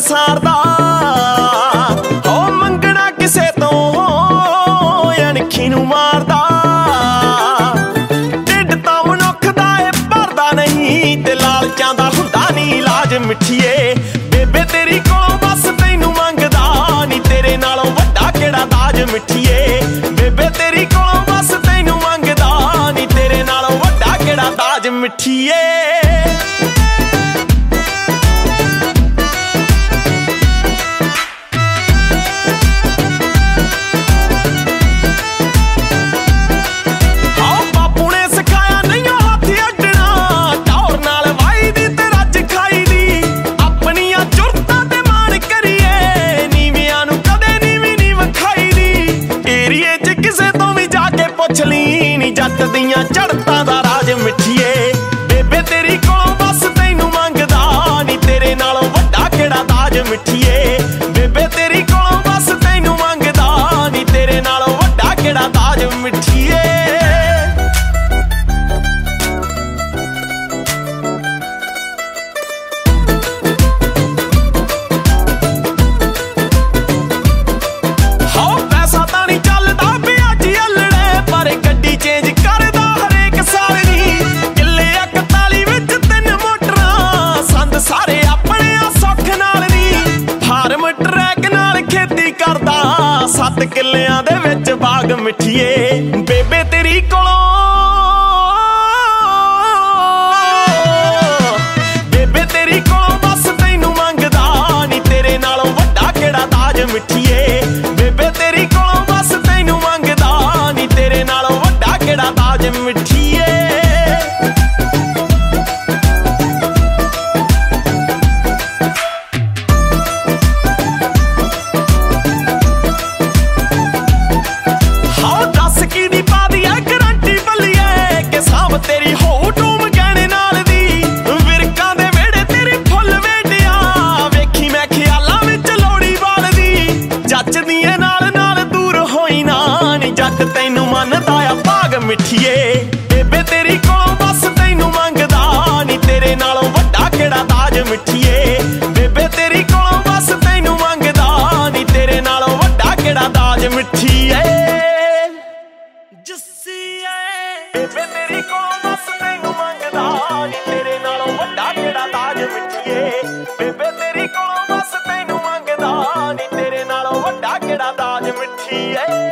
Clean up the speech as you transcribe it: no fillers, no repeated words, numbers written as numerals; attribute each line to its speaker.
Speaker 1: ਸਾਰਦਾ ਹੋ ਮੰਗਣਾ ਕਿਸੇ ਤੋਂ ਅਣਖੀ ਨੂੰ ਮਾਰਦਾ ਢਿੱਡ ਤਾਂ ਮਨੁੱਖ ਦਾ ਏ ਭਰਦਾ ਨਹੀਂ ਤੇ ਲਾਲਚਾਂ ਦਾ ਹੁੰਦਾ ਨੀ ਇਲਾਜ ਮਿੱਠੀਏ ਬੇਬੇ ਤੇਰੀ ਕੋਲੋਂ ਬਸ ਤੈਨੂੰ ਮੰਗਦਾ ਨੀ ਤੇਰੇ ਨਾਲੋਂ ਵੱਡਾ ਕਿਹੜਾ ਦਾਜ ਮਿੱਠੀਏ ਬੇਬੇ ਤੇਰੀ ਕੋਲੋਂ ਬਸ ਤੈਨੂੰ ਮੰਗਦਾ ਨੀ ਤੇਰੇ ਨਾਲੋਂ ਵੱਡਾ ਕਿਹੜਾ ਦਾਜ ਮਿੱਠੀਏ ਜੱਟ ਦੀਆਂ ਚੜ੍ਹਤਾਂ ਦਾ ਰਾਜ ਮਿੱਠੀਏ ਬੇਬੇ ਤੇਰੀ ਕੋਲੋਂ ਬਸ ਤੈਨੂੰ ਮੰਗਦਾ ਨੀ ਤੇਰੇ ਨਾਲੋਂ ਵੱਡਾ ਕਿਹੜਾ ਦਾਜ ਮਿੱਠੀਏ ਬੇਬੇ ਤੇਰੀ ਕੋਲੋਂ ਬਸ ਤੈਨੂੰ ਮੰਗਦਾ ਨੀ ਤੇਰੇ ਨਾਲੋਂ ਵੱਡਾ ਕਿਹੜਾ ਦਾਜ ਮਿੱਠੀਏ ਕਰਦਾ 7 ਕਿੱਲਿਆਂ ਦੇ ਵਿੱਚ ਬਾਗ ਮਿੱਠੀਏ ਬੇਬੇ ਤੇਰੀ ਕੋਲੋਂ ਬਸ ਤੈਨੂੰ ਮੰਗਦਾ ਨੀ ਤੇਰੇ ਨਾਲੋਂ ਵੱਡਾ ਕਿਹੜਾ ਦਾਜ ਮਿੱਠੀਏ ਬੇਬੇ ਤੇਰੀ ਕੋਲੋਂ ਬਸ ਤੈਨੂੰ ਮੰਗਦਾ ਨੀ ਤੇਰੇ ਨਾਲੋਂ ਵੱਡਾ ਕਿਹੜਾ ਦਾਜ ਮਿੱਠੀਏ ਤੇਰੀ ਹੋ ਟੂਮ ਗਹਿਣੇ ਨਾਲ ਦੀ ਵਿਰਕਾਂ ਦੇ ਵਿਹੜੇ ਤੇਰੀ ਫੁੱਲ ਵੇਡਿਆ ਵੇਖੀ ਮੈਂ ਖਿਆਲਾਂ ਵਿੱਚ ਲੋੜੀ ਬਾਲਦੀ ਜੱਚਦੀ ਏ ਨਾਲ ਨਾਲ ਦੂਰ ਹੋਈ ਨਾ ਨੀ ਜੱਟ ਤੈਨੂੰ ਮੰਨਦਾ ਆ ਭਾਗ ਮਿੱਠੀਏ ਬੇਬੇ ਤੇਰੀ ਕੋਲੋਂ ਬਸ ਤੈਨੂੰ ਮੰਗਦਾ ਨੀ ਤੇਰੇ ਨਾਲੋਂ ਵੱਡਾ ਕਿਹੜਾ ਦਾਜ ਮਿੱਠੀਏ ਬੇਬੇ ਤੇਰੀ ਕੋਲੋਂ ਬਸ ਤੈਨੂੰ ਮੰਗਦਾ ਨੀ ਤੇਰੇ ਨਾਲੋਂ ਵੱਡਾ ਕਿਹੜਾ ਦਾਜ ਮਿੱਠੀਏ ਬੇਬੇ ਤੇਰੀ ਕੋਲੋਂ ਬਸ ਤੈਨੂੰ ਮੰਗਦਾ ਨੀ ਤੇਰੇ ਨਾਲੋਂ ਵੱਡਾ ਕਿਹੜਾ ਦਾਜ ਮਿੱਠੀਏ ਬੇਬੇ ਤੇਰੀ ਕੋਲੋਂ ਬਸ ਤੈਨੂੰ ਮੰਗਦਾ ਨੀ ਤੇਰੇ ਨਾਲੋਂ ਵੱਡਾ ਕਿਹੜਾ ਦਾਜ ਮਿੱਠੀਏ